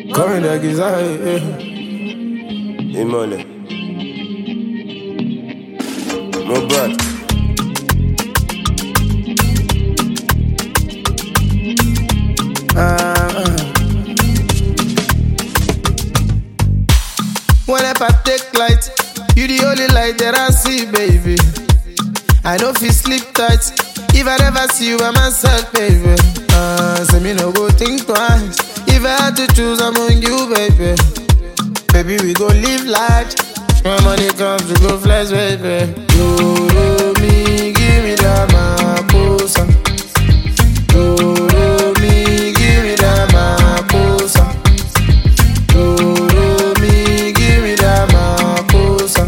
Coming like it's high, Imole. No bad. Whenever I take light, you the only light that I see, baby. I know if you sleep tight, if I never see you by myself, baby. Say me no go think twice. If I had to choose among you, baby. Baby, we go live large. When money comes, we go flex, baby. You me, give me that maposa. You me, give me that maposa. You me, give me that maposa.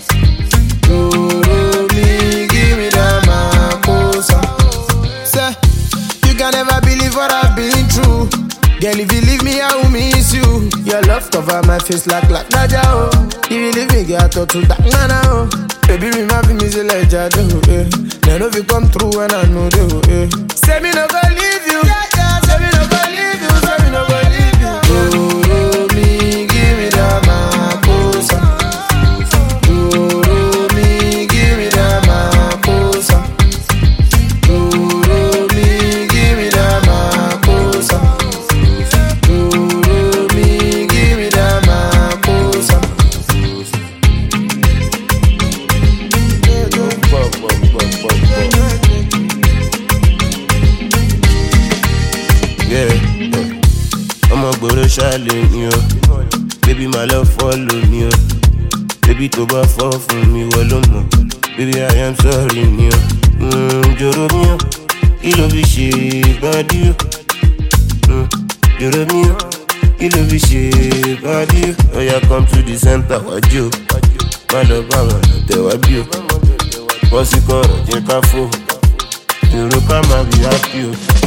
You me, give me that maposa. Say, you can never believe what I've been through. Girl, if you leave me, I will miss you. Your love cover my face like Naja, oh. If you leave me, get to that nana, oh. Baby, remind me, say like Jado, eh. Then if you come through and I know they, say me no go leave you. Say me no go leave you. Say me no go leave you. Oh, me, give me that maposa. Oh, me, give me that maposa. Oh, me, give me that maposa. Yeah, I'm a good Charlie, you. Baby, my love follow me. Baby, to buy fall for me, well, baby, I am sorry, you. Joromio, you love it, body. Joromio, you love it, body. Oh, yeah, come to the center, what you? My love, I want to tell you. What's it called? You can't fool. You look at my be happy.